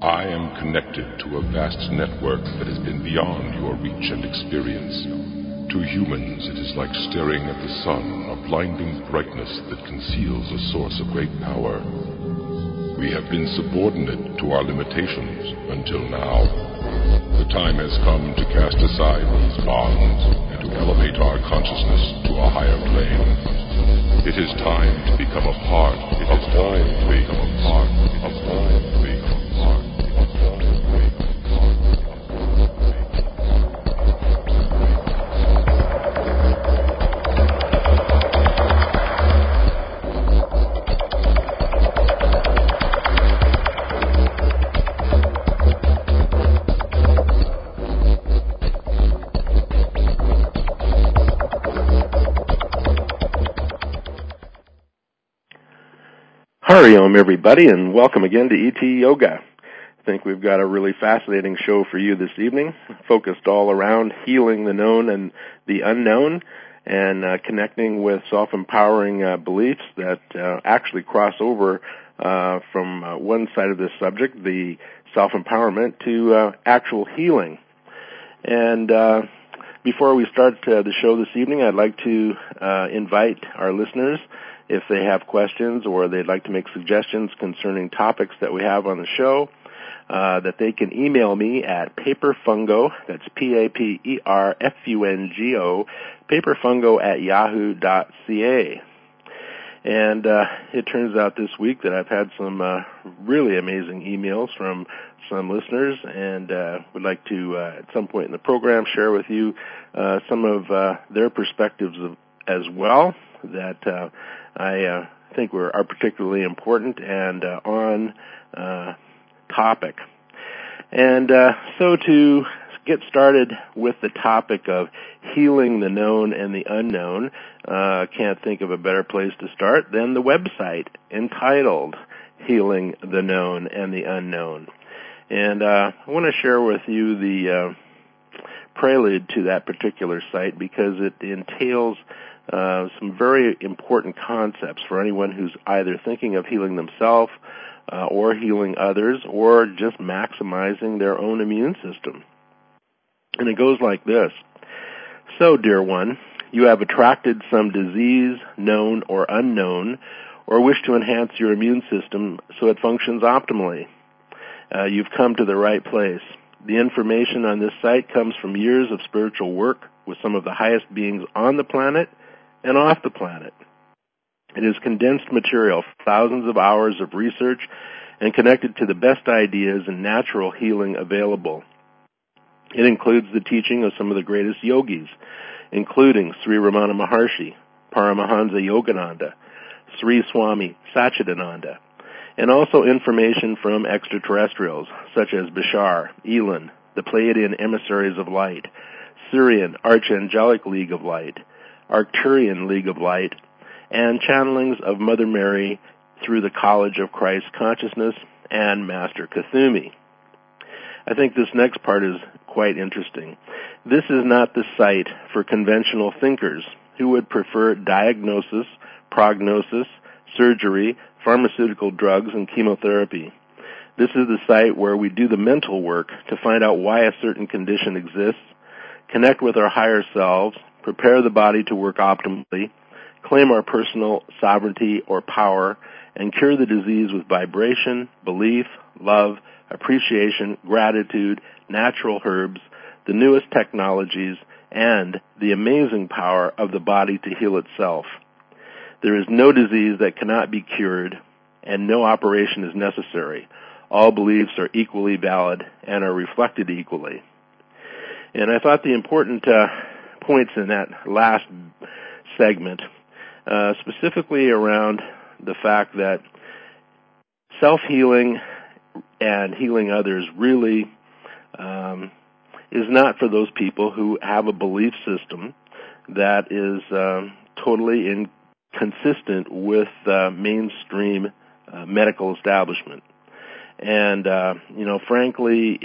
I am connected to a vast network that has been beyond your reach and experience. To humans, it is like staring at the sun, a blinding brightness that conceals a source of great power. We have been subordinate to our limitations until now. The time has come to cast aside these bonds and to elevate our consciousness to a higher plane. It is time to become a part. It is time to become a part. It is time to become a part. Hariom, everybody, and welcome again to ET Yoga. I think we've got a really fascinating show for you this evening, focused all around healing the known and the unknown, and connecting with self-empowering beliefs that actually cross over from one side of this subject, the self-empowerment, to actual healing. And before we start the show this evening, I'd like to invite our listeners, if they have questions or they'd like to make suggestions concerning topics that we have on the show, that they can email me at paperfungo, that's P-A-P-E-R-F-U-N-G-O, paperfungo@yahoo.ca. And it turns out this week that I've had some really amazing emails from some listeners, and would like to, at some point in the program, share with you some of their perspectives as well that I think are particularly important and on topic. And so to get started with the topic of healing the known and the unknown, can't think of a better place to start than the website entitled Healing the Known and the Unknown. And I want to share with you the prelude to that particular site because it entails some very important concepts for anyone who's either thinking of healing themselves or healing others or just maximizing their own immune system. And it goes like this. So, dear one, you have attracted some disease, known or unknown, or wish to enhance your immune system so it functions optimally. You've come to the right place. The information on this site comes from years of spiritual work with some of the highest beings on the planet and off the planet. It is condensed material, thousands of hours of research, and connected to the best ideas and natural healing available. It includes the teaching of some of the greatest yogis, including Sri Ramana Maharshi, Paramahansa Yogananda, Sri Swami Satchidananda, and also information from extraterrestrials such as Bashar, Elon, the Pleiadian Emissaries of Light, Syrian Archangelic League of Light, Arcturian League of Light, and channelings of Mother Mary through the College of Christ Consciousness and Master Kuthumi. I think this next part is quite interesting. This is not the site for conventional thinkers who would prefer diagnosis, prognosis, surgery, pharmaceutical drugs, and chemotherapy. This is the site where we do the mental work to find out why a certain condition exists, connect with our higher selves, prepare the body to work optimally, claim our personal sovereignty or power, and cure the disease with vibration, belief, love, appreciation, gratitude, natural herbs, the newest technologies, and the amazing power of the body to heal itself. There is no disease that cannot be cured, and no operation is necessary. All beliefs are equally valid and are reflected equally. And I thought the important points in that last segment, specifically around the fact that self-healing and healing others really is not for those people who have a belief system that is totally inconsistent with mainstream medical establishment. And frankly,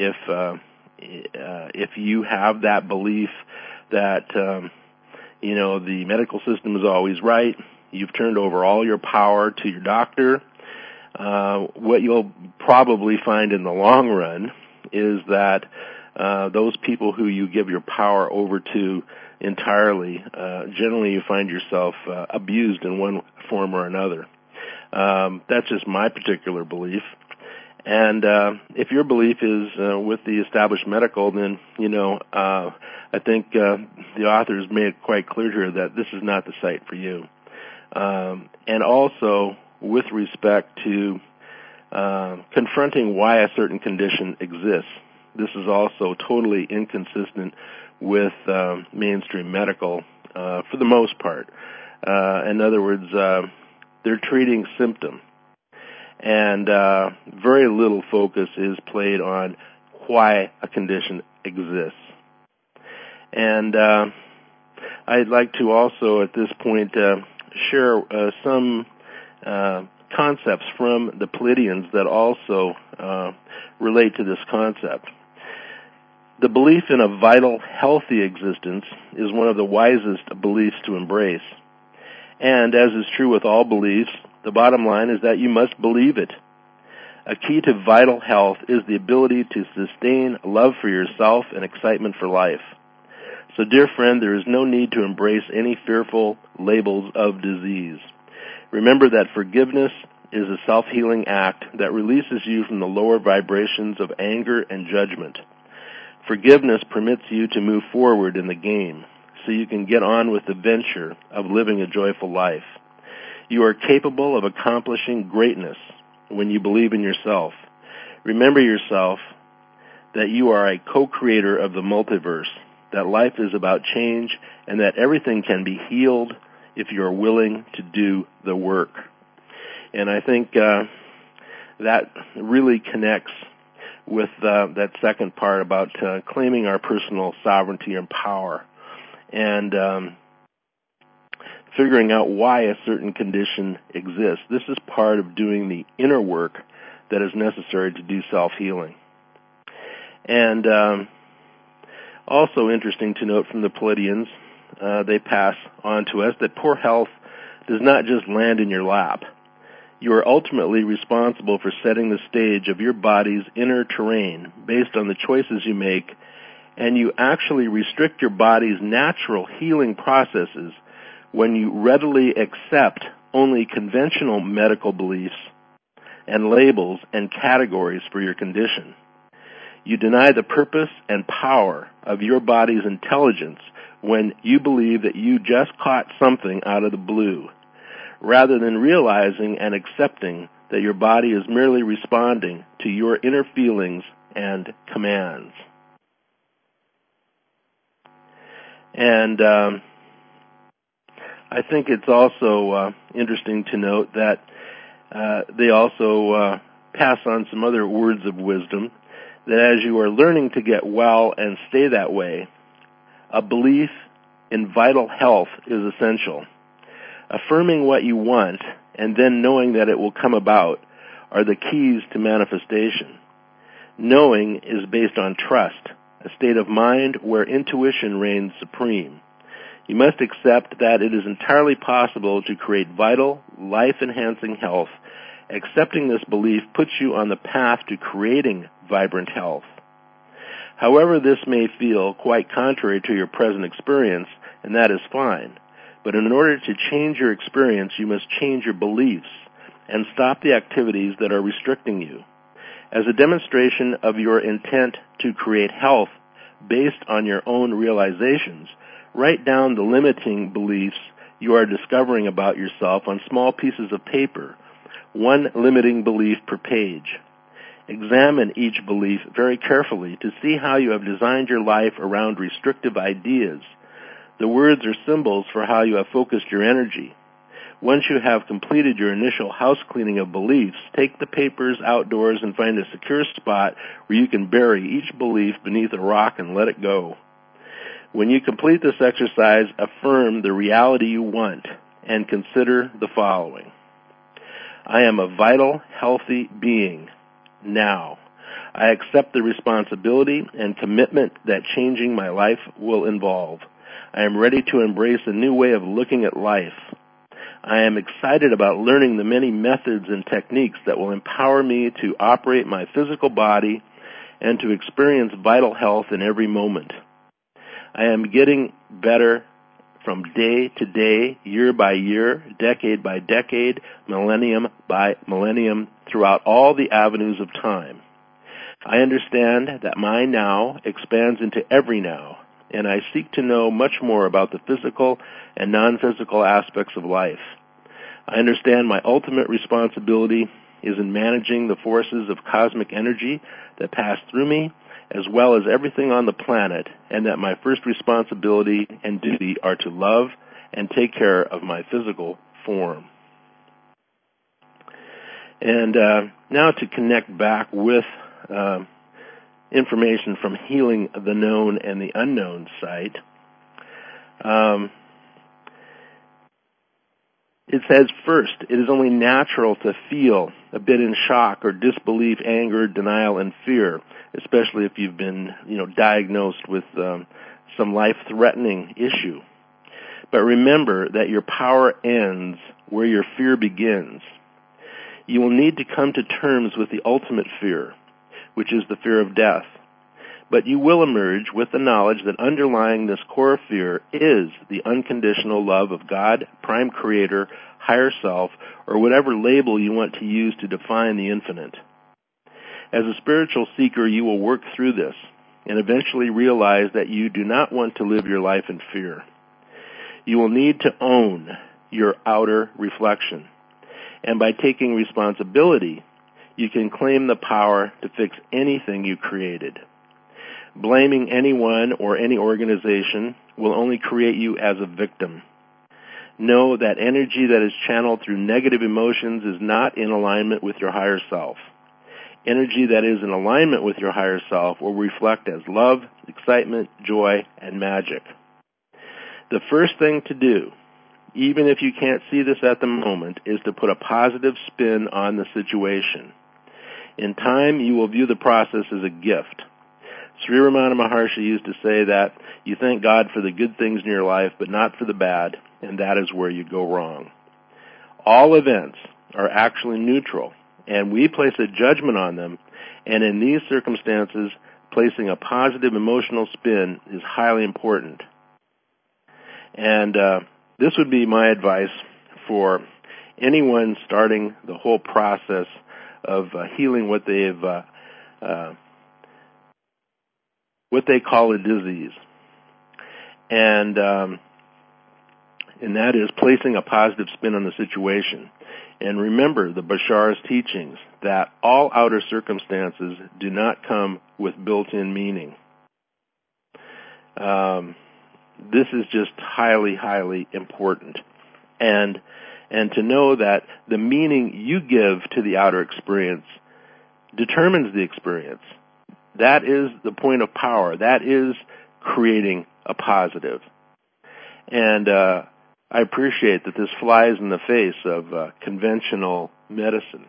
if you have that belief that the medical system is always right, you've turned over all your power to your doctor, what you'll probably find in the long run is that those people who you give your power over to entirely, generally you find yourself abused in one form or another. That's just my particular belief. And if your belief is with the established medical, then, I think the authors made it quite clear here that this is not the site for you. And also, with respect to confronting why a certain condition exists, this is also totally inconsistent with mainstream medical for the most part. In other words, they're treating symptom. And very little focus is played on why a condition exists. And I'd like to also at this point share some concepts from the Pleiadians that also relate to this concept. The belief in a vital, healthy existence is one of the wisest beliefs to embrace. And as is true with all beliefs, the bottom line is that you must believe it. A key to vital health is the ability to sustain love for yourself and excitement for life. So, dear friend, there is no need to embrace any fearful labels of disease. Remember that forgiveness is a self-healing act that releases you from the lower vibrations of anger and judgment. Forgiveness permits you to move forward in the game so you can get on with the venture of living a joyful life. You are capable of accomplishing greatness when you believe in yourself. Remember yourself that you are a co-creator of the multiverse, that life is about change, and that everything can be healed if you are willing to do the work. And I think that really connects with that second part about claiming our personal sovereignty and power, and figuring out why a certain condition exists. This is part of doing the inner work that is necessary to do self-healing. And also interesting to note from the Pleiadians, they pass on to us that poor health does not just land in your lap. You are ultimately responsible for setting the stage of your body's inner terrain based on the choices you make, and you actually restrict your body's natural healing processes when you readily accept only conventional medical beliefs and labels and categories for your condition. You deny the purpose and power of your body's intelligence when you believe that you just caught something out of the blue, rather than realizing and accepting that your body is merely responding to your inner feelings and commands. And I think it's also interesting to note that they also pass on some other words of wisdom, that as you are learning to get well and stay that way, a belief in vital health is essential. Affirming what you want and then knowing that it will come about are the keys to manifestation. Knowing is based on trust, a state of mind where intuition reigns supreme. You must accept that it is entirely possible to create vital, life-enhancing health. Accepting this belief puts you on the path to creating vibrant health. However, this may feel quite contrary to your present experience, and that is fine. But in order to change your experience, you must change your beliefs and stop the activities that are restricting you. As a demonstration of your intent to create health based on your own realizations, write down the limiting beliefs you are discovering about yourself on small pieces of paper, one limiting belief per page. Examine each belief very carefully to see how you have designed your life around restrictive ideas. The words are symbols for how you have focused your energy. Once you have completed your initial house cleaning of beliefs, take the papers outdoors and find a secure spot where you can bury each belief beneath a rock and let it go. When you complete this exercise, affirm the reality you want and consider the following. I am a vital, healthy being now. I accept the responsibility and commitment that changing my life will involve. I am ready to embrace a new way of looking at life. I am excited about learning the many methods and techniques that will empower me to operate my physical body and to experience vital health in every moment. I am getting better from day to day, year by year, decade by decade, millennium by millennium, throughout all the avenues of time. I understand that my now expands into every now, and I seek to know much more about the physical and non-physical aspects of life. I understand my ultimate responsibility is in managing the forces of cosmic energy that pass through me, as well as everything on the planet, and that my first responsibility and duty are to love and take care of my physical form. And now to connect back with information from Healing the Known and the Unknown site. It says, first, it is only natural to feel a bit in shock or disbelief, anger, denial, and fear, especially if you've been, diagnosed with some life-threatening issue. But remember that your power ends where your fear begins. You will need to come to terms with the ultimate fear, which is the fear of death. But you will emerge with the knowledge that underlying this core fear is the unconditional love of God, Prime Creator, Higher Self, or whatever label you want to use to define the infinite. As a spiritual seeker, you will work through this and eventually realize that you do not want to live your life in fear. You will need to own your outer reflection. And by taking responsibility, you can claim the power to fix anything you created. Blaming anyone or any organization will only create you as a victim. Know that energy that is channeled through negative emotions is not in alignment with your higher self. Energy that is in alignment with your higher self will reflect as love, excitement, joy, and magic. The first thing to do, even if you can't see this at the moment, is to put a positive spin on the situation. In time, you will view the process as a gift. Sri Ramana Maharshi used to say that you thank God for the good things in your life, but not for the bad, and that is where you go wrong. All events are actually neutral, and we place a judgment on them, and in these circumstances, placing a positive emotional spin is highly important. And this would be my advice for anyone starting the whole process of healing what they call a disease, and that is placing a positive spin on the situation. And remember the Bashar's teachings that all outer circumstances do not come with built-in meaning. This is just highly, highly important. And to know that the meaning you give to the outer experience determines the experience. That is the point of power. That is creating a positive. And I appreciate that this flies in the face of conventional medicine.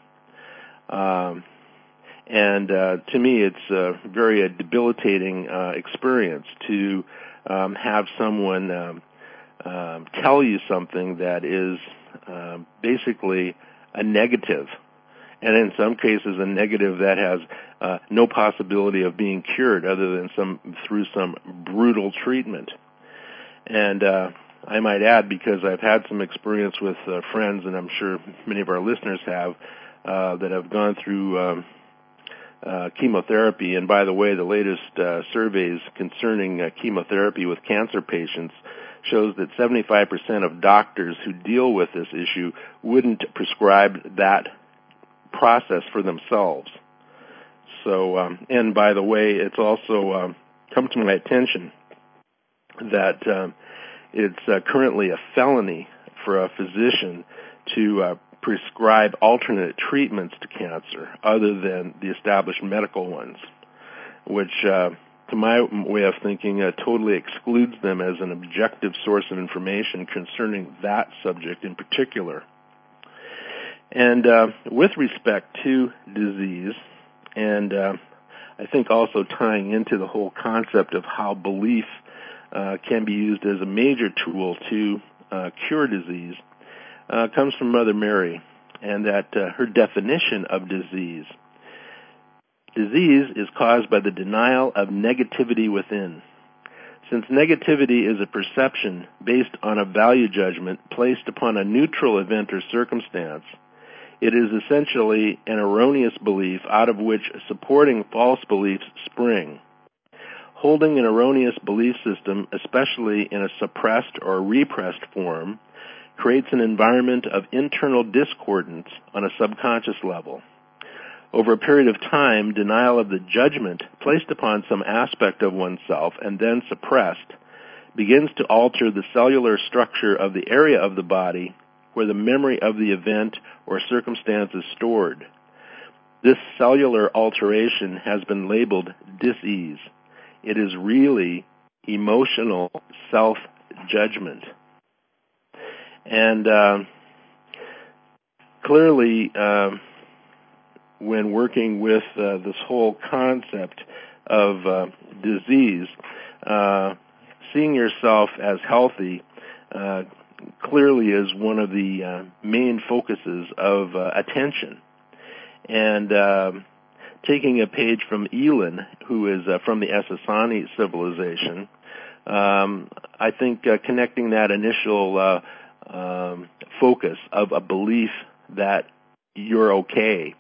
And to me, it's a very debilitating experience to have someone tell you something that is basically a negative, and in some cases a negative that has no possibility of being cured other than through some brutal treatment. And I might add, because I've had some experience with friends, and I'm sure many of our listeners have, that have gone through chemotherapy. And by the way, the latest surveys concerning chemotherapy with cancer patients shows that 75% of doctors who deal with this issue wouldn't prescribe that process for themselves. So, and by the way, it's also come to my attention that it's currently a felony for a physician to prescribe alternate treatments to cancer other than the established medical ones, which, to my way of thinking, totally excludes them as an objective source of information concerning that subject in particular. And with respect to disease, and I think also tying into the whole concept of how belief can be used as a major tool to cure disease, comes from Mother Mary, and that her definition of disease. Disease is caused by the denial of negativity within. Since negativity is a perception based on a value judgment placed upon a neutral event or circumstance, it is essentially an erroneous belief out of which supporting false beliefs spring. Holding an erroneous belief system, especially in a suppressed or repressed form, creates an environment of internal discordance on a subconscious level. Over a period of time, denial of the judgment placed upon some aspect of oneself and then suppressed begins to alter the cellular structure of the area of the body where the memory of the event or circumstance is stored. This cellular alteration has been labeled dis-ease. It is really emotional self-judgment. And clearly, when working with this whole concept of disease, seeing yourself as healthy clearly is one of the main focuses of attention. And taking a page from Elin, who is from the Essassani civilization, I think connecting that initial focus of a belief that you're okay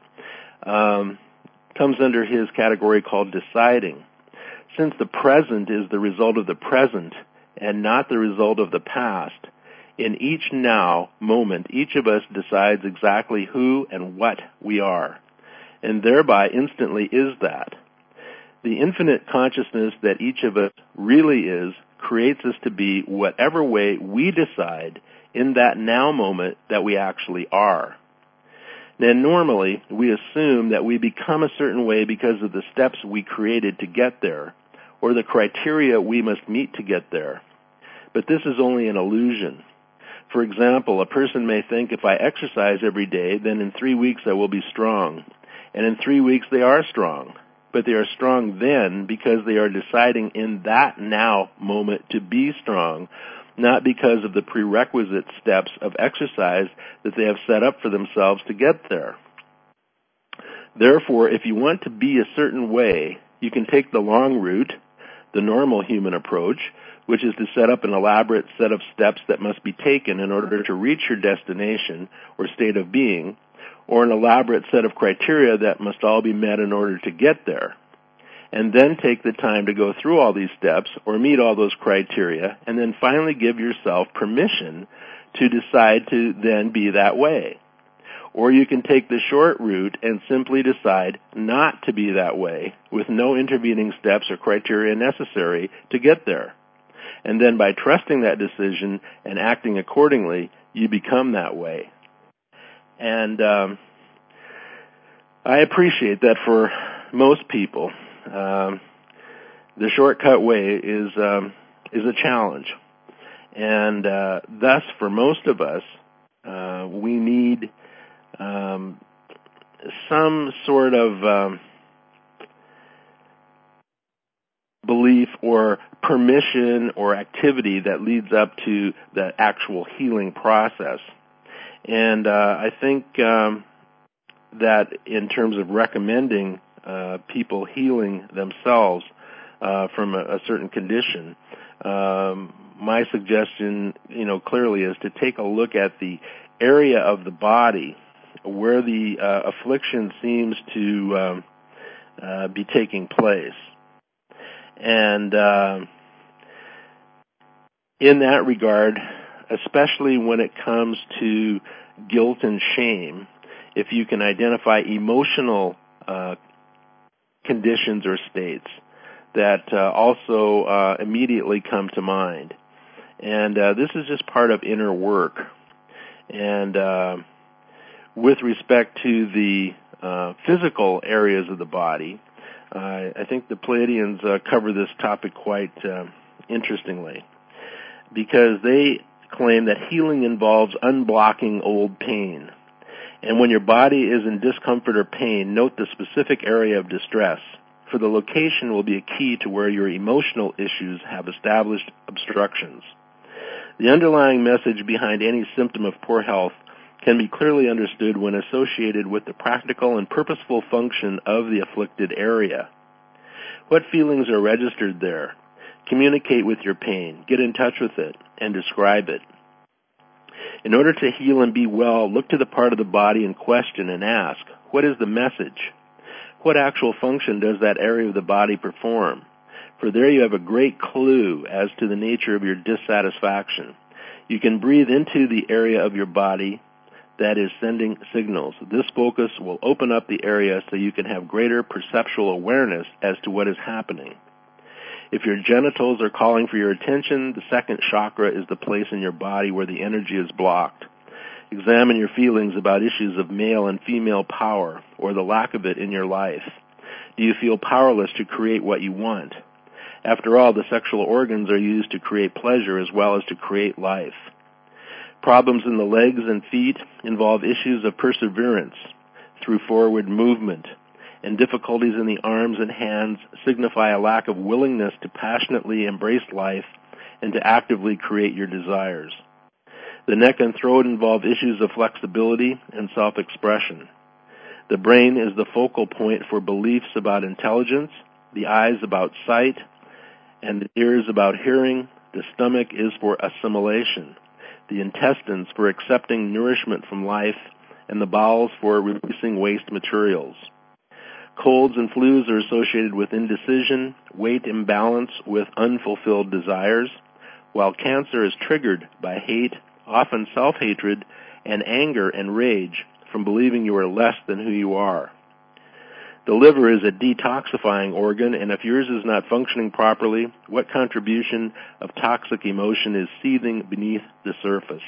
comes under his category called deciding. Since the present is the result of the present and not the result of the past, in each now moment, each of us decides exactly who and what we are, and thereby instantly is that. The infinite consciousness that each of us really is creates us to be whatever way we decide in that now moment that we actually are. Then normally, we assume that we become a certain way because of the steps we created to get there, or the criteria we must meet to get there. But this is only an illusion. For example, a person may think, if I exercise every day, then in 3 weeks I will be strong. And in 3 weeks they are strong. But they are strong then because they are deciding in that now moment to be strong, not because of the prerequisite steps of exercise that they have set up for themselves to get there. Therefore, if you want to be a certain way, you can take the long route, the normal human approach, which is to set up an elaborate set of steps that must be taken in order to reach your destination or state of being, or an elaborate set of criteria that must all be met in order to get there. And then take the time to go through all these steps or meet all those criteria, and then finally give yourself permission to decide to then be that way. Or you can take the short route and simply decide not to be that way with no intervening steps or criteria necessary to get there. And then by trusting that decision and acting accordingly, you become that way. And I appreciate that for most people, the shortcut way is a challenge. And thus, for most of us, we need some sort of belief or permission or activity that leads up to the actual healing process. And I think that in terms of recommending people healing themselves from a certain condition, my suggestion, clearly is to take a look at the area of the body where the affliction seems to be taking place. And in that regard, especially when it comes to guilt and shame, if you can identify emotional conditions or states that also immediately come to mind. And this is just part of inner work. And with respect to the physical areas of the body, I think the Pleiadians cover this topic quite interestingly, because they claim that healing involves unblocking old pain. And when your body is in discomfort or pain, note the specific area of distress, for the location will be a key to where your emotional issues have established obstructions. The underlying message behind any symptom of poor health can be clearly understood when associated with the practical and purposeful function of the afflicted area. What feelings are registered there? Communicate with your pain, get in touch with it, and describe it. In order to heal and be well, look to the part of the body in question and ask, what is the message? What actual function does that area of the body perform? For there you have a great clue as to the nature of your dissatisfaction. You can breathe into the area of your body that is sending signals. This focus will open up the area so you can have greater perceptual awareness as to what is happening. If your genitals are calling for your attention, the second chakra is the place in your body where the energy is blocked. Examine your feelings about issues of male and female power or the lack of it in your life. Do you feel powerless to create what you want? After all, the sexual organs are used to create pleasure as well as to create life. Problems in the legs and feet involve issues of perseverance through forward movement, and difficulties in the arms and hands signify a lack of willingness to passionately embrace life and to actively create your desires. The neck and throat involve issues of flexibility and self-expression. The brain is the focal point for beliefs about intelligence, the eyes about sight, and the ears about hearing. The stomach is for assimilation, the intestines for accepting nourishment from life, and the bowels for releasing waste materials. Colds and flus are associated with indecision, weight imbalance with unfulfilled desires, while cancer is triggered by hate, often self-hatred, and anger and rage from believing you are less than who you are. The liver is a detoxifying organ, and if yours is not functioning properly, what contribution of toxic emotion is seething beneath the surface?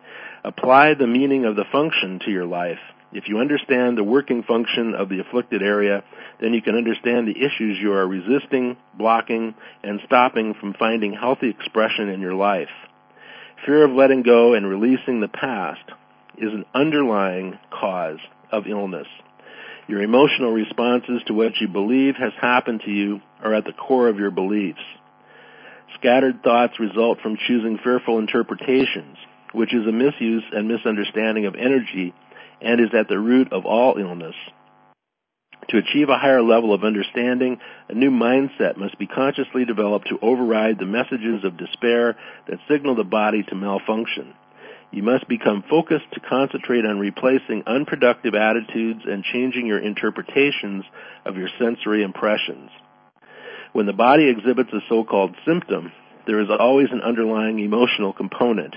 Apply the meaning of the function to your life. If you understand the working function of the afflicted area, then you can understand the issues you are resisting, blocking, and stopping from finding healthy expression in your life. Fear of letting go and releasing the past is an underlying cause of illness. Your emotional responses to what you believe has happened to you are at the core of your beliefs. Scattered thoughts result from choosing fearful interpretations, which is a misuse and misunderstanding of energy and is at the root of all illness. To achieve a higher level of understanding, a new mindset must be consciously developed to override the messages of despair that signal the body to malfunction. You must become focused to concentrate on replacing unproductive attitudes and changing your interpretations of your sensory impressions. When the body exhibits a so-called symptom, there is always an underlying emotional component,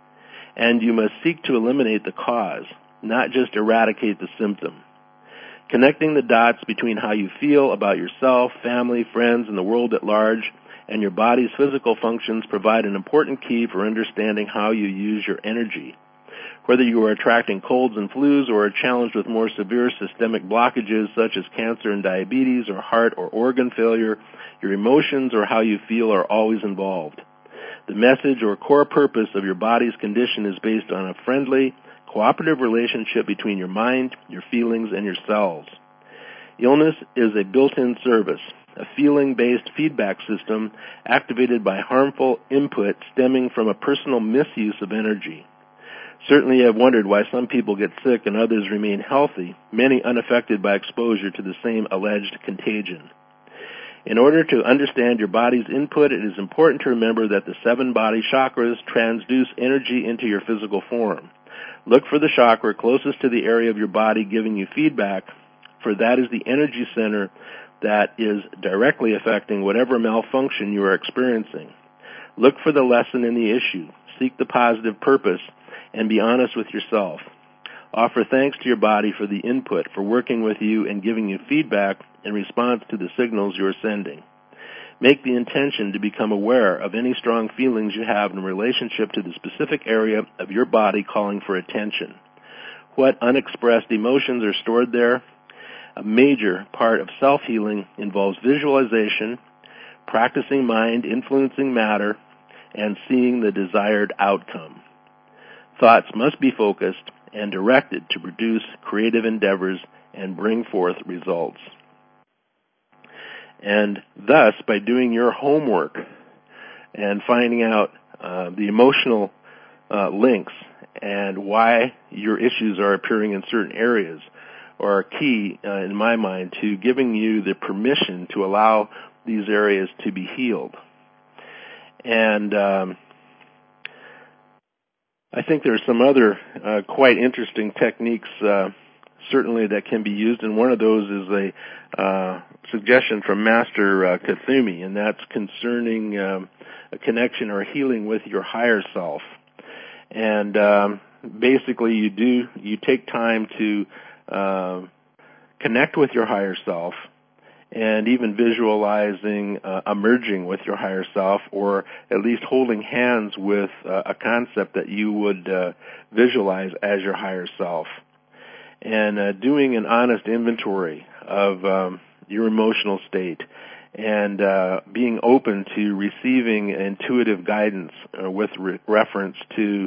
and you must seek to eliminate the cause, not just eradicate the symptom. Connecting the dots between how you feel about yourself, family, friends, and the world at large, and your body's physical functions provide an important key for understanding how you use your energy. Whether you are attracting colds and flus or are challenged with more severe systemic blockages such as cancer and diabetes or heart or organ failure, your emotions or how you feel are always involved. The message or core purpose of your body's condition is based on a friendly, cooperative relationship between your mind, your feelings, and your cells. Illness is a built-in service, a feeling-based feedback system activated by harmful input stemming from a personal misuse of energy. Certainly you have wondered why some people get sick and others remain healthy, many unaffected by exposure to the same alleged contagion. In order to understand your body's input, it is important to remember that the 7 body chakras transduce energy into your physical form. Look for the chakra closest to the area of your body giving you feedback, for that is the energy center that is directly affecting whatever malfunction you are experiencing. Look for the lesson in the issue, seek the positive purpose, and be honest with yourself. Offer thanks to your body for the input, for working with you and giving you feedback in response to the signals you are sending. Make the intention to become aware of any strong feelings you have in relationship to the specific area of your body calling for attention. What unexpressed emotions are stored there? A major part of self-healing involves visualization, practicing mind influencing matter, and seeing the desired outcome. Thoughts must be focused and directed to produce creative endeavors and bring forth results. And thus, by doing your homework and finding out the emotional links and why your issues are appearing in certain areas are key, in my mind, to giving you the permission to allow these areas to be healed. And I think there are some other quite interesting techniques, certainly, that can be used, and one of those is a suggestion from Master Kuthumi, and that's concerning a connection or healing with your higher self. And basically, you take time to connect with your higher self, and even visualizing a merging with your higher self, or at least holding hands with a concept that you would visualize as your higher self. And doing an honest inventory of your emotional state, and being open to receiving intuitive guidance with reference to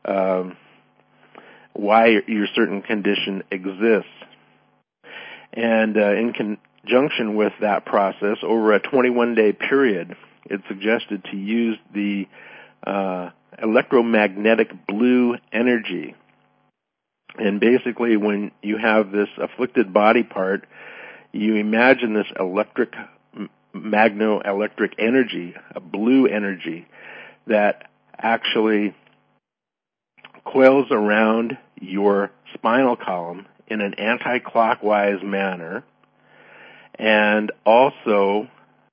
why your certain condition exists. And in conjunction with that process, over a 21-day period, it's suggested to use the electromagnetic blue energy. And basically, when you have this afflicted body part, you imagine this magnoelectric energy, a blue energy, that actually coils around your spinal column in an anti-clockwise manner, and also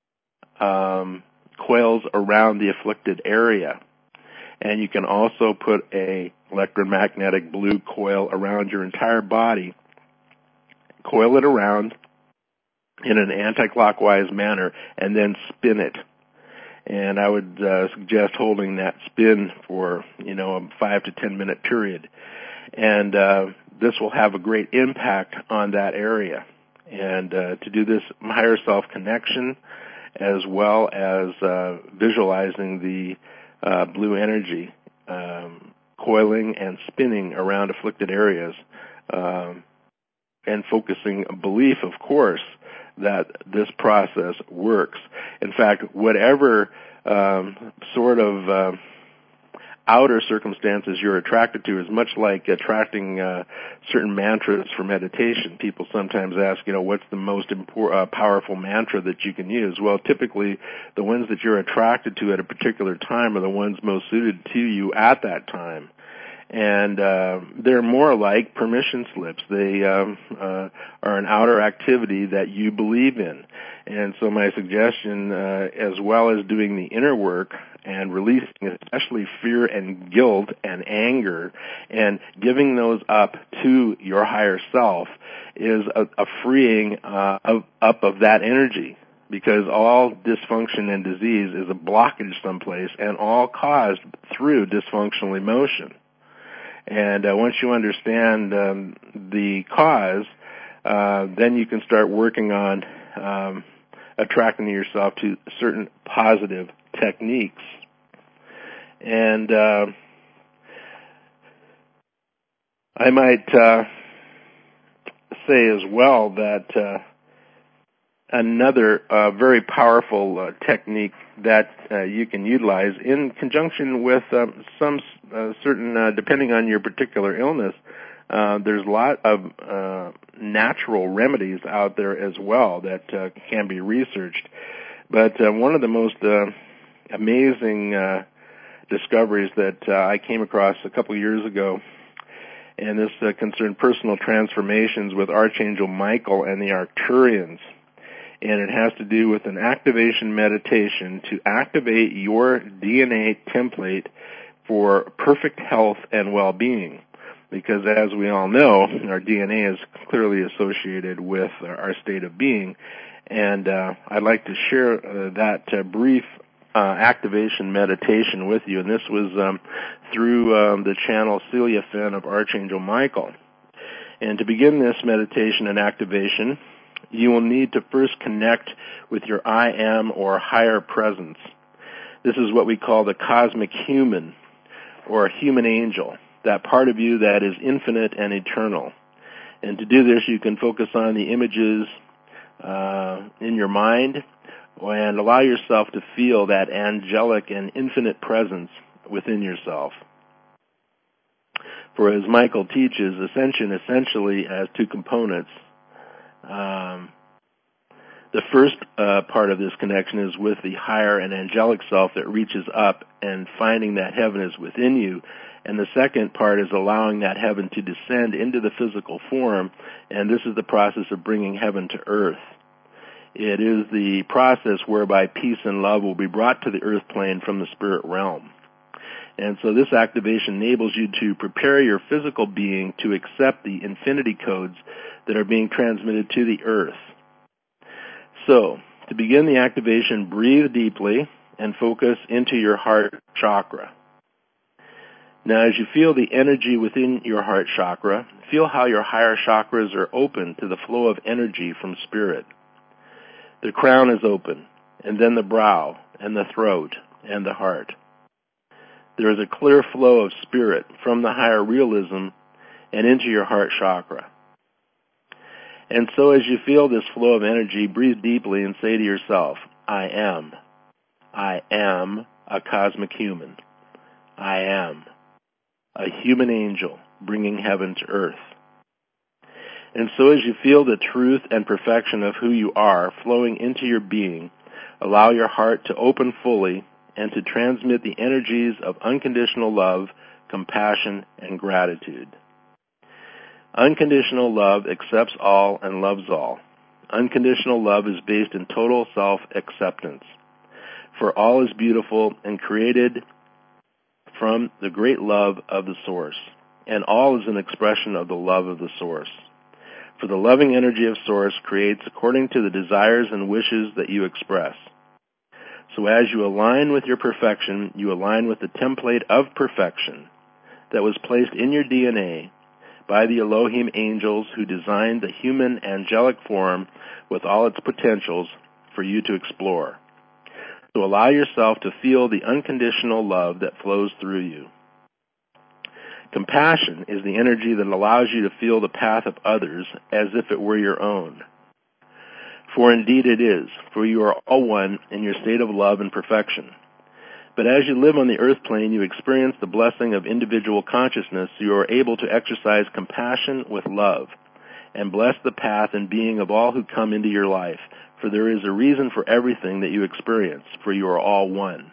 coils around the afflicted area. And you can also put a electromagnetic blue coil around your entire body, coil it around in an anti-clockwise manner, and then spin it. And I would suggest holding that spin for, a 5 to 10 minute period. And this will have a great impact on that area. And to do this higher self connection, as well as visualizing the blue energy coiling and spinning around afflicted areas, and focusing a belief, of course, that this process works. In fact, whatever sort of outer circumstances you're attracted to is much like attracting certain mantras for meditation. People sometimes ask, what's the most powerful mantra that you can use? Well, typically the ones that you're attracted to at a particular time are the ones most suited to you at that time. And they're more like permission slips. They are an outer activity that you believe in. And so my suggestion, as well as doing the inner work and releasing especially fear and guilt and anger and giving those up to your higher self, is a freeing up of that energy. Because all dysfunction and disease is a blockage someplace, and all caused through dysfunctional emotion. And once you understand the cause, then you can start working on attracting yourself to certain positive techniques. And I might say as well that another very powerful technique that you can utilize in conjunction with some certain, depending on your particular illness, there's a lot of natural remedies out there as well that can be researched. But one of the most amazing discoveries that I came across a couple years ago, and this concerned personal transformations with Archangel Michael and the Arcturians. And it has to do with an activation meditation to activate your DNA template for perfect health and well-being. Because as we all know, our DNA is clearly associated with our state of being. And I'd like to share that brief activation meditation with you. And this was through the channel Celia Finn of Archangel Michael. And to begin this meditation and activation, you will need to first connect with your I Am or higher presence. This is what we call the cosmic human or human angel, that part of you that is infinite and eternal. And to do this, you can focus on the images in your mind and allow yourself to feel that angelic and infinite presence within yourself. For as Michael teaches, ascension essentially has two components. The first part of this connection is with the higher and angelic self that reaches up and finding that heaven is within you. And the second part is allowing that heaven to descend into the physical form, and this is the process of bringing heaven to earth. It is the process whereby peace and love will be brought to the earth plane from the spirit realm. And so this activation enables you to prepare your physical being to accept the infinity codes that are being transmitted to the earth. So, to begin the activation, breathe deeply and focus into your heart chakra. Now, as you feel the energy within your heart chakra, feel how your higher chakras are open to the flow of energy from spirit. The crown is open, and then the brow, and the throat, and the heart. There is a clear flow of spirit from the higher realism and into your heart chakra. And so as you feel this flow of energy, breathe deeply and say to yourself, I am a cosmic human. I am a human angel bringing heaven to earth. And so as you feel the truth and perfection of who you are flowing into your being, allow your heart to open fully and to transmit the energies of unconditional love, compassion, and gratitude. Unconditional love accepts all and loves all. Unconditional love is based in total self-acceptance. For all is beautiful and created from the great love of the Source, and all is an expression of the love of the Source. For the loving energy of Source creates according to the desires and wishes that you express. So as you align with your perfection, you align with the template of perfection that was placed in your DNA by the Elohim angels who designed the human angelic form with all its potentials for you to explore. So allow yourself to feel the unconditional love that flows through you. Compassion is the energy that allows you to feel the path of others as if it were your own. For indeed it is, for you are all one in your state of love and perfection. But as you live on the earth plane, you experience the blessing of individual consciousness, so you are able to exercise compassion with love and bless the path and being of all who come into your life, for there is a reason for everything that you experience, for you are all one.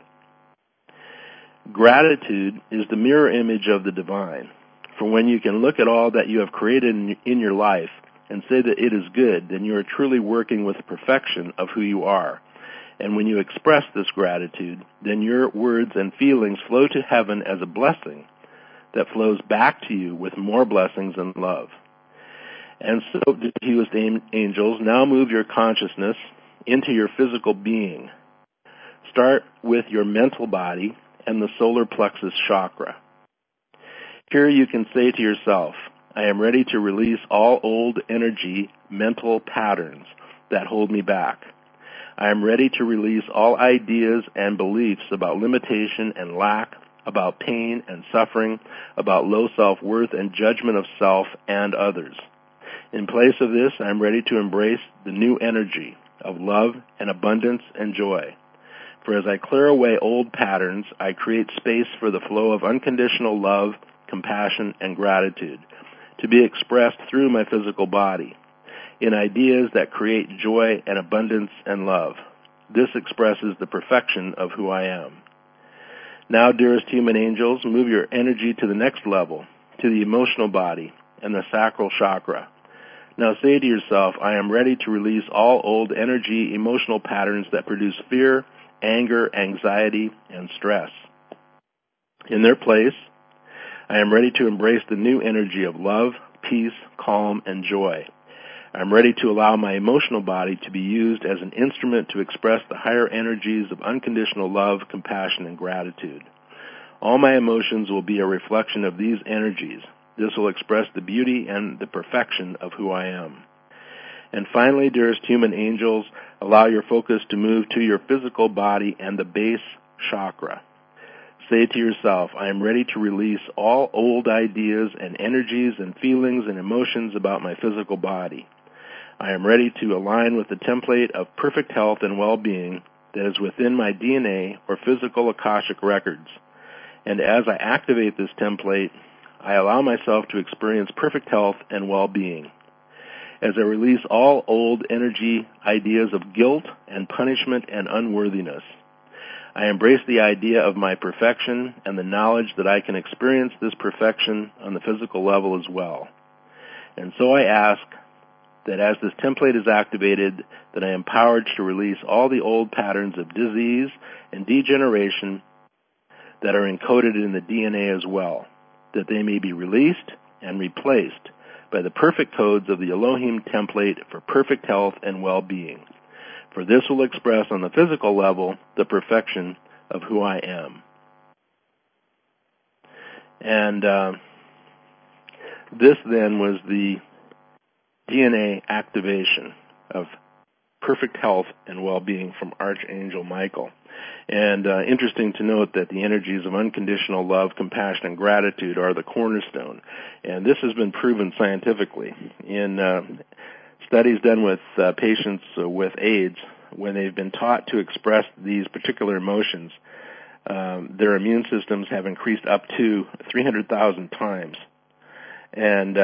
Gratitude is the mirror image of the divine, for when you can look at all that you have created in your life and say that it is good, then you are truly working with the perfection of who you are. And when you express this gratitude, then your words and feelings flow to heaven as a blessing that flows back to you with more blessings and love. And so, He angels, now move your consciousness into your physical being. Start with your mental body and the solar plexus chakra. Here you can say to yourself, I am ready to release all old energy, mental patterns that hold me back. I am ready to release all ideas and beliefs about limitation and lack, about pain and suffering, about low self-worth and judgment of self and others. In place of this, I am ready to embrace the new energy of love and abundance and joy. For as I clear away old patterns, I create space for the flow of unconditional love, compassion, and gratitude to be expressed through my physical body in ideas that create joy and abundance and love. This expresses the perfection of who I am. Now, dearest human angels, move your energy to the next level, to the emotional body and the sacral chakra. Now say to yourself, I am ready to release all old energy, emotional patterns that produce fear, anger, anxiety, and stress. In their place, I am ready to embrace the new energy of love, peace, calm, and joy. I'm ready to allow my emotional body to be used as an instrument to express the higher energies of unconditional love, compassion, and gratitude. All my emotions will be a reflection of these energies. This will express the beauty and the perfection of who I am. And finally, dearest human angels, allow your focus to move to your physical body and the base chakra. Say to yourself, I am ready to release all old ideas and energies and feelings and emotions about my physical body. I am ready to align with the template of perfect health and well-being that is within my DNA or physical Akashic records. And as I activate this template, I allow myself to experience perfect health and well-being. As I release all old energy ideas of guilt and punishment and unworthiness, I embrace the idea of my perfection and the knowledge that I can experience this perfection on the physical level as well. And so I ask that as this template is activated, that I am empowered to release all the old patterns of disease and degeneration that are encoded in the DNA as well, that they may be released and replaced by the perfect codes of the Elohim template for perfect health and well-being. For this will express on the physical level the perfection of who I am. And this then was the DNA activation of perfect health and well-being from Archangel Michael. And interesting to note that the energies of unconditional love, compassion, and gratitude are the cornerstone. And this has been proven scientifically in studies done with patients with AIDS. When they've been taught to express these particular emotions, their immune systems have increased up to 300,000 times. And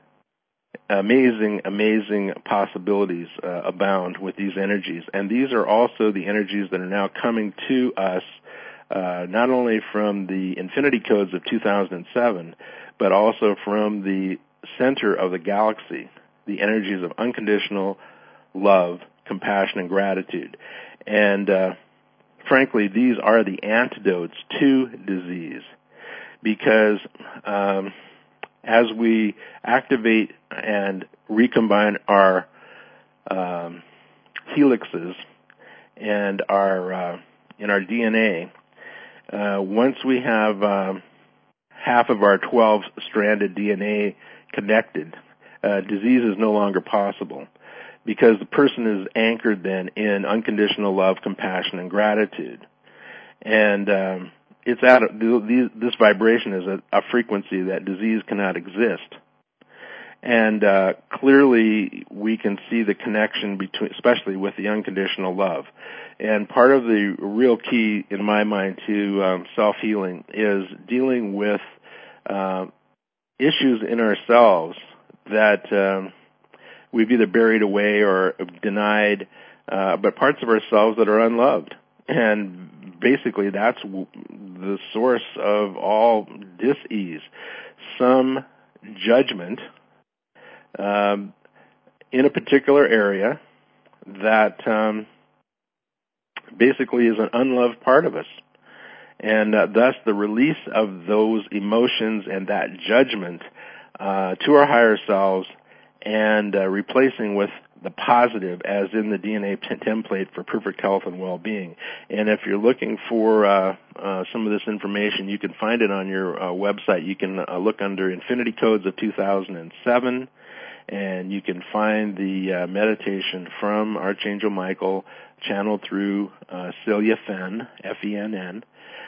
amazing possibilities abound with these energies. And these are also the energies that are now coming to us, not only from the Infinity Codes of 2007, but also from the center of the galaxy, the energies of unconditional love, compassion, and gratitude. And frankly, these are the antidotes to disease, because as we activate and recombine our helixes and our in our DNA, once we have half of our 12-stranded DNA connected, disease is no longer possible, because the person is anchored then in unconditional love, compassion, and gratitude. And it's this vibration is a frequency that disease cannot exist. And clearly we can see the connection between, especially with the unconditional love. And part of the real key in my mind to self-healing is dealing with issues in ourselves that we've either buried away or denied, but parts of ourselves that are unloved. And basically that's the source of all dis-ease. Some judgment in a particular area that basically is an unloved part of us. And thus the release of those emotions and that judgment to our higher selves, and replacing with the positive, as in the DNA template for perfect health and well-being. And if you're looking for some of this information, you can find it on your website. You can look under Infinity Codes of 2007, and you can find the meditation from Archangel Michael channeled through Celia Fenn, F-E-N-N,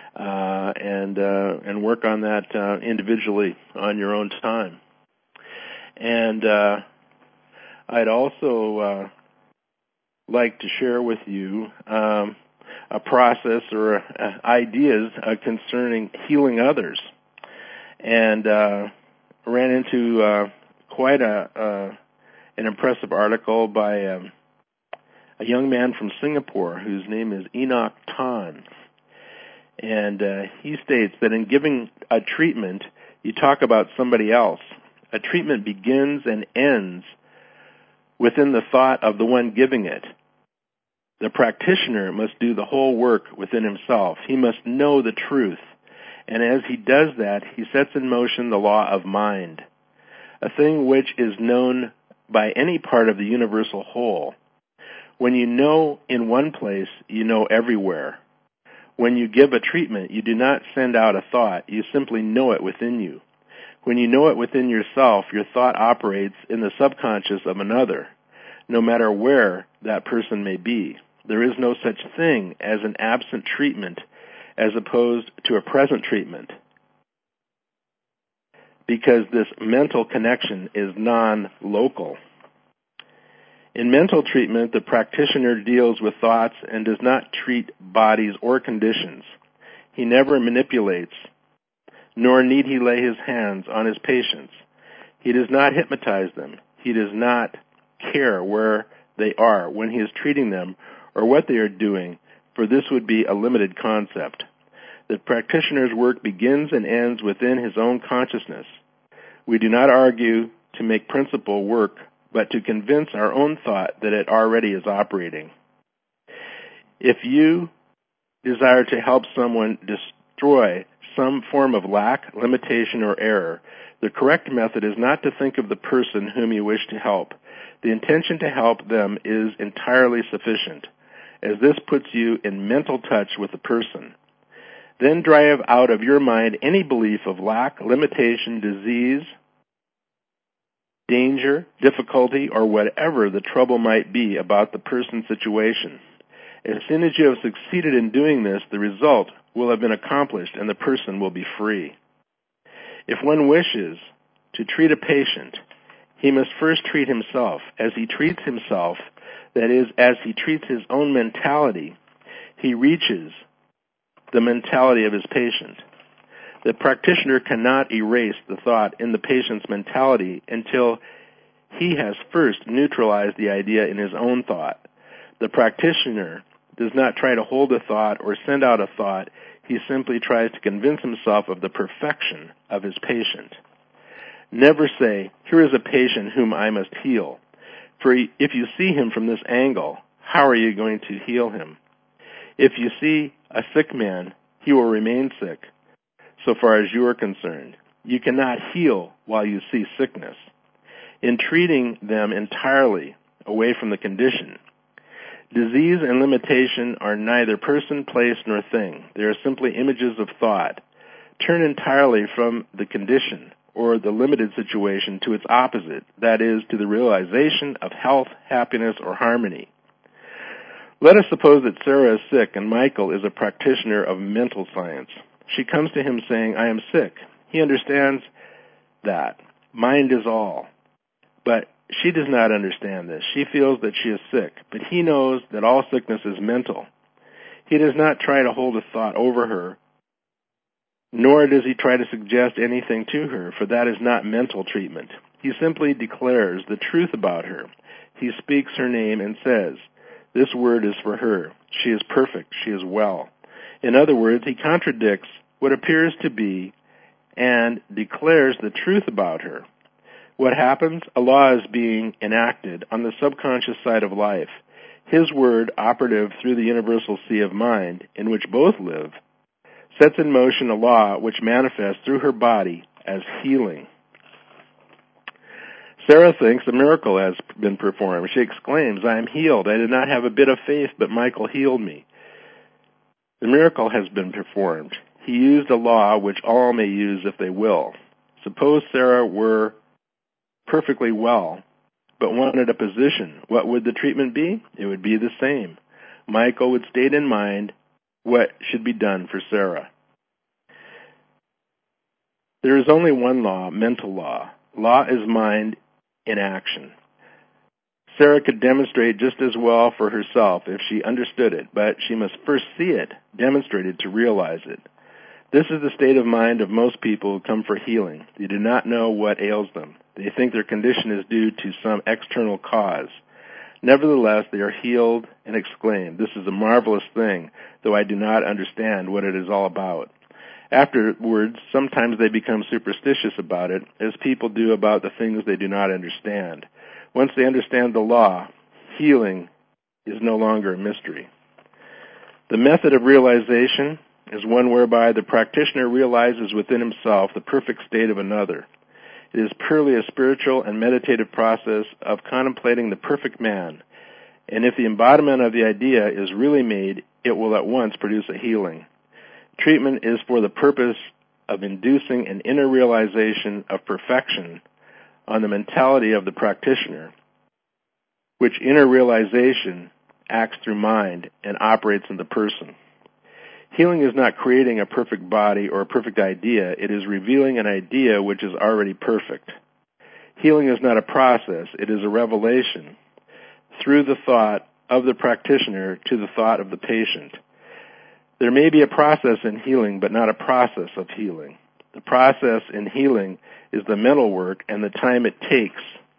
and work on that individually on your own time. And I'd also like to share with you a process or ideas concerning healing others. And ran into quite an impressive article by a young man from Singapore whose name is Enoch Tan. And he states that in giving a treatment, you talk about somebody else. A treatment begins and ends within the thought of the one giving it. The practitioner must do the whole work within himself. He must know the truth. And as he does that, he sets in motion the law of mind, a thing which is known by any part of the universal whole. When you know in one place, you know everywhere. When you give a treatment, you do not send out a thought. You simply know it within you. When you know it within yourself, your thought operates in the subconscious of another, no matter where that person may be. There is no such thing as an absent treatment as opposed to a present treatment, because this mental connection is non-local. In mental treatment, the practitioner deals with thoughts and does not treat bodies or conditions. He never manipulates nor need he lay his hands on his patients. He does not hypnotize them. He does not care where they are when he is treating them or what they are doing, for this would be a limited concept. The practitioner's work begins and ends within his own consciousness. We do not argue to make principle work, but to convince our own thought that it already is operating. If you desire to help someone destroy some form of lack, limitation, or error, the correct method is not to think of the person whom you wish to help. The intention to help them is entirely sufficient, as this puts you in mental touch with the person. Then drive out of your mind any belief of lack, limitation, disease, danger, difficulty, or whatever the trouble might be about the person's situation. As soon as you have succeeded in doing this, the result will have been accomplished and the person will be free. If one wishes to treat a patient, he must first treat himself. As he treats himself, that is, as he treats his own mentality, he reaches the mentality of his patient. The practitioner cannot erase the thought in the patient's mentality until he has first neutralized the idea in his own thought. The practitioner does not try to hold a thought or send out a thought. He simply tries to convince himself of the perfection of his patient. Never say, "Here is a patient whom I must heal." For if you see him from this angle, how are you going to heal him? If you see a sick man, he will remain sick, so far as you are concerned. You cannot heal while you see sickness. In treating them entirely away from the condition, disease and limitation are neither person, place, nor thing. They are simply images of thought. Turn entirely from the condition or the limited situation to its opposite, that is, to the realization of health, happiness, or harmony. Let us suppose that Sarah is sick and Michael is a practitioner of mental science. She comes to him saying, "I am sick." He understands that. Mind is all. But she does not understand this. She feels that she is sick, but he knows that all sickness is mental. He does not try to hold a thought over her, nor does he try to suggest anything to her, for that is not mental treatment. He simply declares the truth about her. He speaks her name and says, "This word is for her. She is perfect. She is well." In other words, he contradicts what appears to be and declares the truth about her. What happens? A law is being enacted on the subconscious side of life. His word, operative through the universal sea of mind, in which both live, sets in motion a law which manifests through her body as healing. Sarah thinks a miracle has been performed. She exclaims, "I am healed. I did not have a bit of faith, but Michael healed me." The miracle has been performed. He used a law which all may use if they will. Suppose Sarah were perfectly well, but wanted a position. What would the treatment be? It would be the same. Michael would state in mind what should be done for Sarah. There is only one law, mental law. Law is mind in action. Sarah could demonstrate just as well for herself if she understood it, but she must first see it, demonstrated to realize it. This is the state of mind of most people who come for healing. They do not know what ails them. They think their condition is due to some external cause. Nevertheless, they are healed and exclaim, "This is a marvelous thing, though I do not understand what it is all about." Afterwards, sometimes they become superstitious about it, as people do about the things they do not understand. Once they understand the law, healing is no longer a mystery. The method of realization is one whereby the practitioner realizes within himself the perfect state of another. It is purely a spiritual and meditative process of contemplating the perfect man, and if the embodiment of the idea is really made, it will at once produce a healing. Treatment is for the purpose of inducing an inner realization of perfection on the mentality of the practitioner, which inner realization acts through mind and operates in the person. Healing is not creating a perfect body or a perfect idea. It is revealing an idea which is already perfect. Healing is not a process. It is a revelation through the thought of the practitioner to the thought of the patient. There may be a process in healing, but not a process of healing. The process in healing is the mental work and the time it takes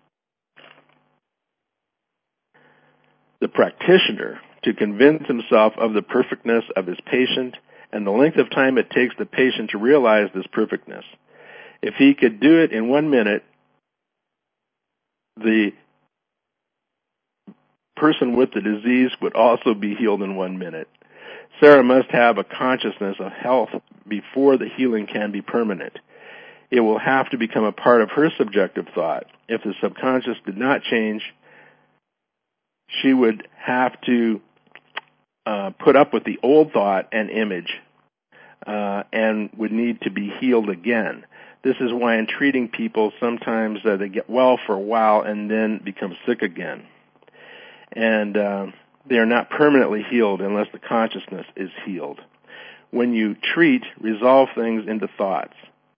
the practitioner to convince himself of the perfectness of his patient and the length of time it takes the patient to realize this perfectness. If he could do it in 1 minute, the person with the disease would also be healed in 1 minute. Sarah must have a consciousness of health before the healing can be permanent. It will have to become a part of her subjective thought. If the subconscious did not change, she would have to put up with the old thought and image and would need to be healed again. This is why in treating people, sometimes they get well for a while and then become sick again. And they are not permanently healed unless the consciousness is healed. When you treat, resolve things into thoughts.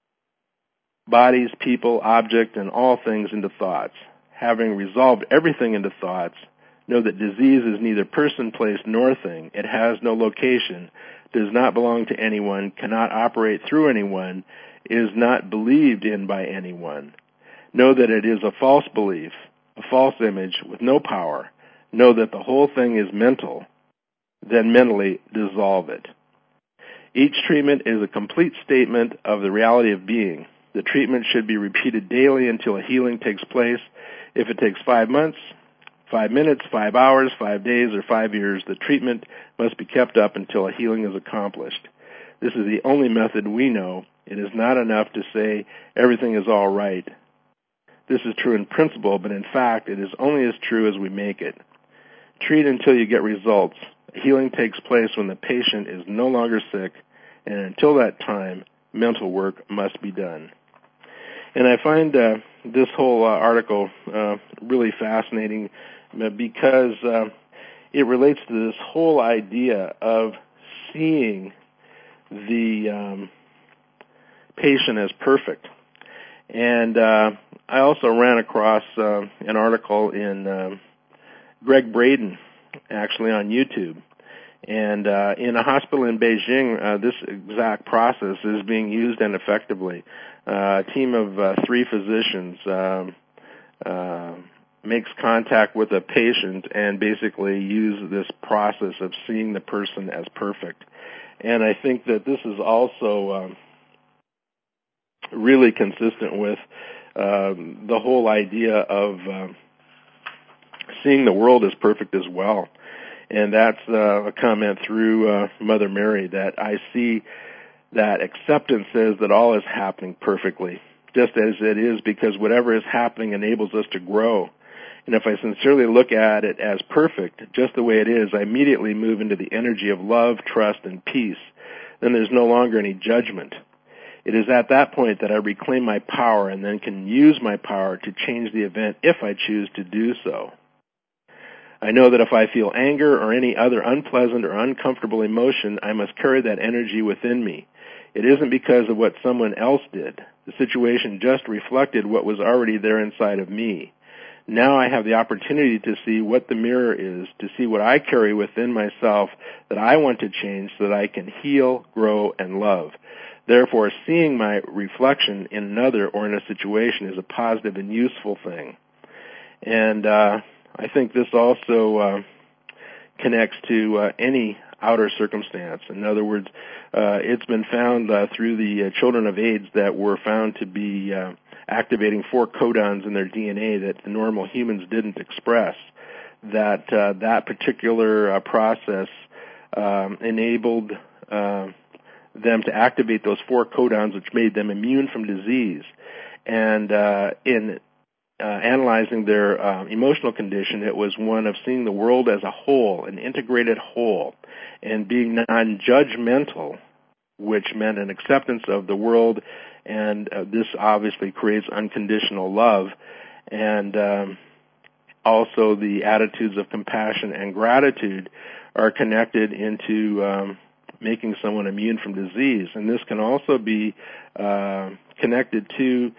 Bodies, people, object, and all things into thoughts. Having resolved everything into thoughts, know that disease is neither person, place, nor thing. It has no location, does not belong to anyone, cannot operate through anyone, is not believed in by anyone. Know that it is a false belief, a false image with no power. Know that the whole thing is mental. Then mentally dissolve it. Each treatment is a complete statement of the reality of being. The treatment should be repeated daily until a healing takes place. If it takes 5 months, 5 minutes, 5 hours, 5 days, or 5 years, the treatment must be kept up until a healing is accomplished. This is the only method we know. It is not enough to say everything is all right. This is true in principle, but in fact, it is only as true as we make it. Treat until you get results. Healing takes place when the patient is no longer sick, and until that time, mental work must be done. And I find this whole article really fascinating because it relates to this whole idea of seeing the patient as perfect. And I also ran across an article in Greg Braden, actually on YouTube. And in a hospital in Beijing, this exact process is being used and effectively. A team of 3 physicians makes contact with a patient and basically use this process of seeing the person as perfect. And I think that this is also really consistent with the whole idea of seeing the world as perfect as well. And that's a comment through Mother Mary, that I see that acceptance says that all is happening perfectly, just as it is, because whatever is happening enables us to grow. And if I sincerely look at it as perfect, just the way it is, I immediately move into the energy of love, trust, and peace. Then there's no longer any judgment. It is at that point that I reclaim my power and then can use my power to change the event if I choose to do so. I know that if I feel anger or any other unpleasant or uncomfortable emotion, I must carry that energy within me. It isn't because of what someone else did. The situation just reflected what was already there inside of me. Now I have the opportunity to see what the mirror is, to see what I carry within myself that I want to change so that I can heal, grow, and love. Therefore, seeing my reflection in another or in a situation is a positive and useful thing. And I think this also connects to any outer circumstance. In other words, it's been found through the children of AIDS that were found to be activating 4 codons in their DNA that the normal humans didn't express, that that particular process enabled them to activate those 4 codons, which made them immune from disease. And in analyzing their emotional condition, it was one of seeing the world as a whole, an integrated whole, and being non-judgmental, which meant an acceptance of the world, and this obviously creates unconditional love, and also the attitudes of compassion and gratitude are connected into making someone immune from disease. And this can also be connected to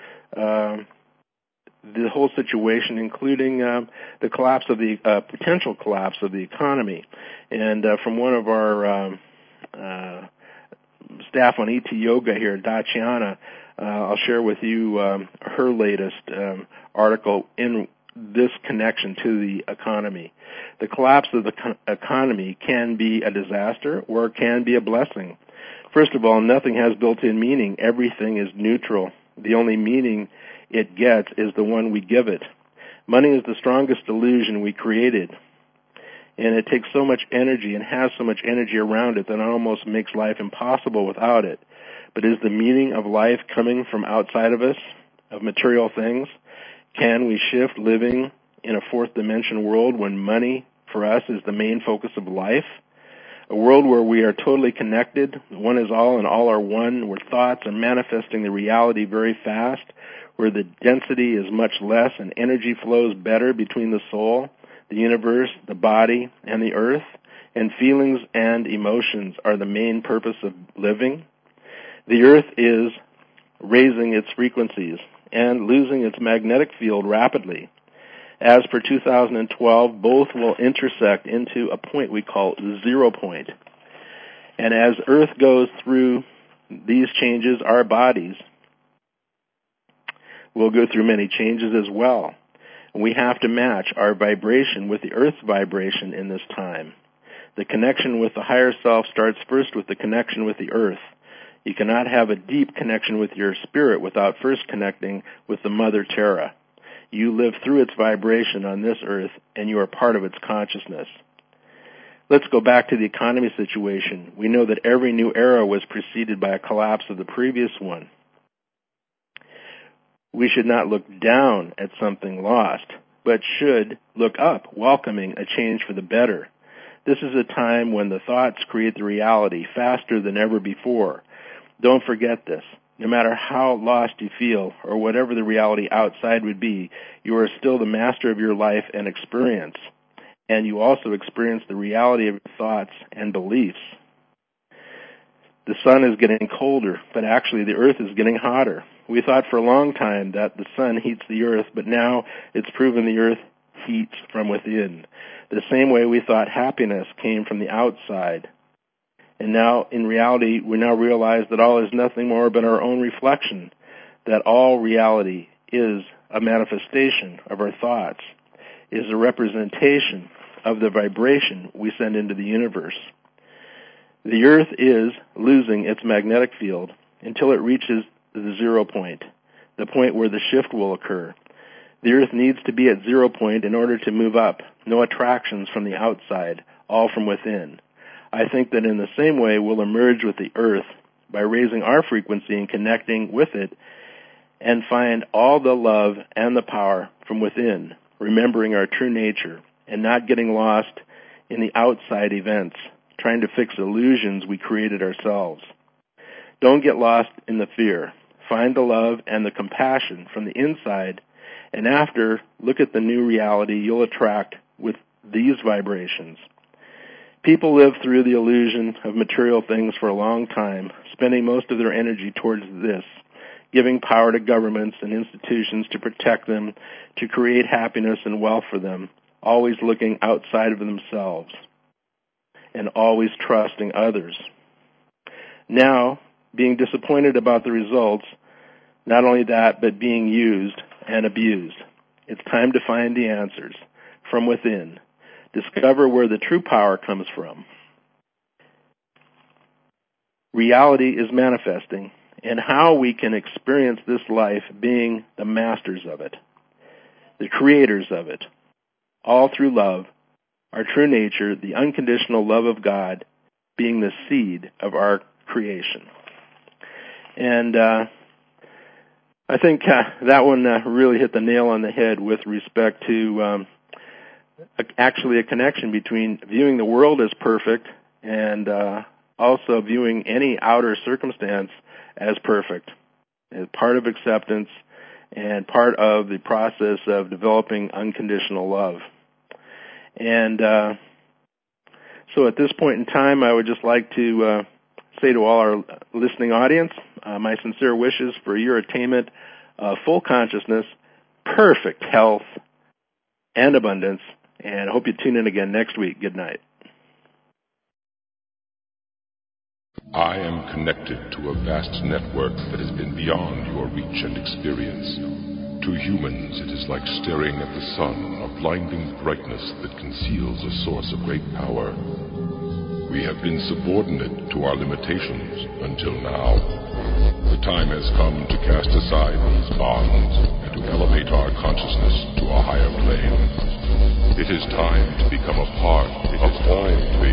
the whole situation, including the collapse of the potential collapse of the economy. And from one of our staff on ET Yoga here, Daciana, I'll share with you her latest article in this connection to the economy. The collapse of the economy can be a disaster or can be a blessing. First of all, nothing has built-in meaning. Everything is neutral. The only meaning it gets is the one we give it. Money is the strongest illusion we created, and it takes so much energy and has so much energy around it that it almost makes life impossible without it. But is the meaning of life coming from outside of us, of material things? Can we shift living in a fourth dimension world when money for us is the main focus of life? A world where we are totally connected, one is all and all are one, where thoughts are manifesting the reality very fast, where the density is much less and energy flows better between the soul, the universe, the body, and the earth, and feelings and emotions are the main purpose of living. The earth is raising its frequencies and losing its magnetic field rapidly. As per 2012, both will intersect into a point we call 0 point. And as Earth goes through these changes, our bodies will go through many changes as well. We have to match our vibration with the Earth's vibration in this time. The connection with the higher self starts first with the connection with the Earth. You cannot have a deep connection with your spirit without first connecting with the Mother Terra. You live through its vibration on this earth, and you are part of its consciousness. Let's go back to the economy situation. We know that every new era was preceded by a collapse of the previous one. We should not look down at something lost, but should look up, welcoming a change for the better. This is a time when the thoughts create the reality faster than ever before. Don't forget this. No matter how lost you feel, or whatever the reality outside would be, you are still the master of your life and experience. And you also experience the reality of your thoughts and beliefs. The sun is getting colder, but actually the earth is getting hotter. We thought for a long time that the sun heats the earth, but now it's proven the earth heats from within. The same way we thought happiness came from the outside. And now, in reality, we now realize that all is nothing more but our own reflection, that all reality is a manifestation of our thoughts, is a representation of the vibration we send into the universe. The earth is losing its magnetic field until it reaches the 0 point, the point where the shift will occur. The earth needs to be at 0 point in order to move up, no attractions from the outside, all from within. I think that in the same way we'll emerge with the earth by raising our frequency and connecting with it and find all the love and the power from within, remembering our true nature and not getting lost in the outside events, trying to fix illusions we created ourselves. Don't get lost in the fear. Find the love and the compassion from the inside, and after, look at the new reality you'll attract with these vibrations. People live through the illusion of material things for a long time, spending most of their energy towards this, giving power to governments and institutions to protect them, to create happiness and wealth for them, always looking outside of themselves, and always trusting others. Now, being disappointed about the results, not only that, but being used and abused. It's time to find the answers from within. Discover where the true power comes from. Reality is manifesting, and how we can experience this life being the masters of it, the creators of it, all through love, our true nature, the unconditional love of God being the seed of our creation. And I think that one really hit the nail on the head with respect to actually a connection between viewing the world as perfect and also viewing any outer circumstance as perfect, as part of acceptance and part of the process of developing unconditional love. And so at this point in time, I would just like to say to all our listening audience, my sincere wishes for your attainment of full consciousness, perfect health, and abundance. And I hope you tune in again next week. Good night. I am connected to a vast network that has been beyond your reach and experience. To humans, it is like staring at the sun, a blinding brightness that conceals a source of great power. We have been subordinate to our limitations until now. The time has come to cast aside these bonds and to elevate our consciousness to a higher plane. It is time to become a part of all